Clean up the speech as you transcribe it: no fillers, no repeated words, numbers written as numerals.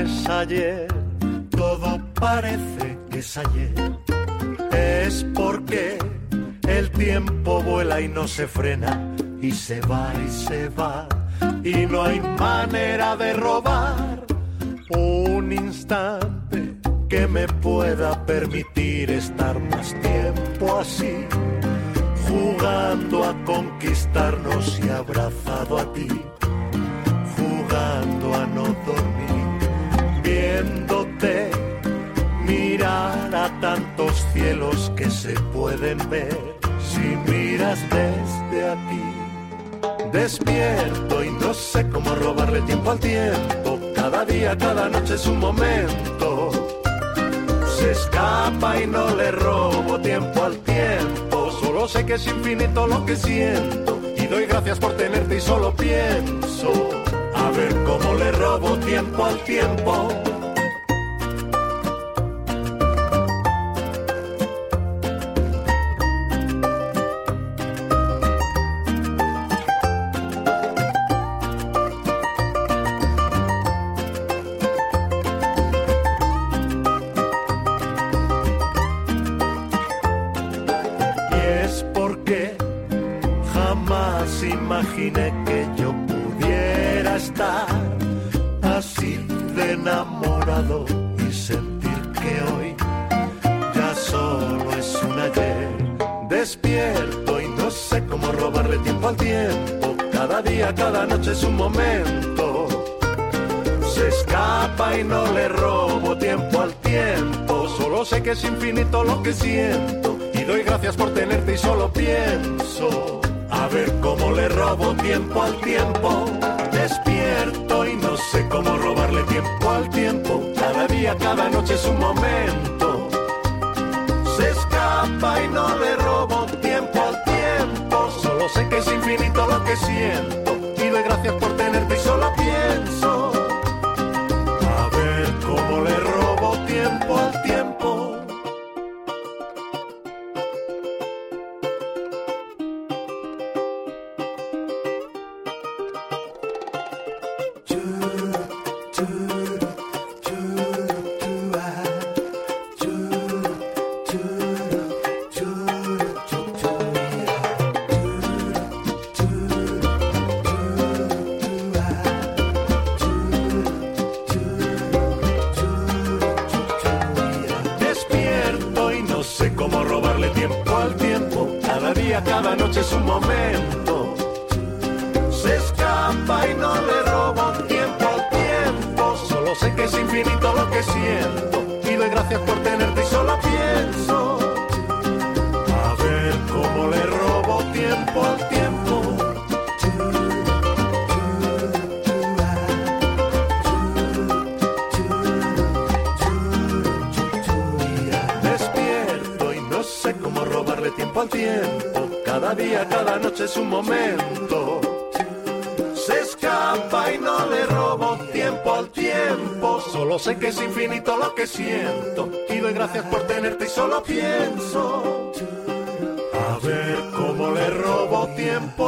es ayer, todo parece que es ayer. Es porque el tiempo vuela y no se frena, y se va, y no hay manera de robar un instante que me pueda permitir estar más tiempo así, jugando a conquistarnos y abrazado a ti, jugando a no dormir, viéndote mirar a tantos cielos que se pueden ver si miras desde aquí. Despierto y no sé cómo robarle tiempo al tiempo, cada día, cada noche es un momento. Se escapa y no le robo tiempo al tiempo, solo sé que es infinito lo que siento, y doy gracias por tenerte y solo pienso a ver cómo le robo tiempo al tiempo. Imaginé que yo pudiera estar así de enamorado y sentir que hoy ya solo es un ayer. Despierto y no sé cómo robarle tiempo al tiempo, cada día, cada noche es un momento. Se escapa y no le robo tiempo al tiempo, solo sé que es infinito lo que siento, y doy gracias por tenerte y solo pienso a ver cómo le robo tiempo al tiempo. Despierto y no sé cómo robarle tiempo al tiempo, cada día, cada noche es un momento. Se escapa y no le robo tiempo al tiempo, solo sé que es infinito lo que siento, y doy gracias por tenerte y solo pienso a ver cómo le robo tiempo al tiempo. Cada noche es un momento. Se escapa y no le robo tiempo al tiempo, solo sé que es infinito lo que siento, y doy gracias por tenerte y solo pienso a ver cómo le robo tiempo al tiempo. Despierto y no sé cómo robarle tiempo al tiempo, cada día, cada noche es un momento. Se escapa y no le robo tiempo al tiempo, solo sé que es infinito lo que siento, y doy gracias por tenerte y solo pienso a ver cómo le robo tiempo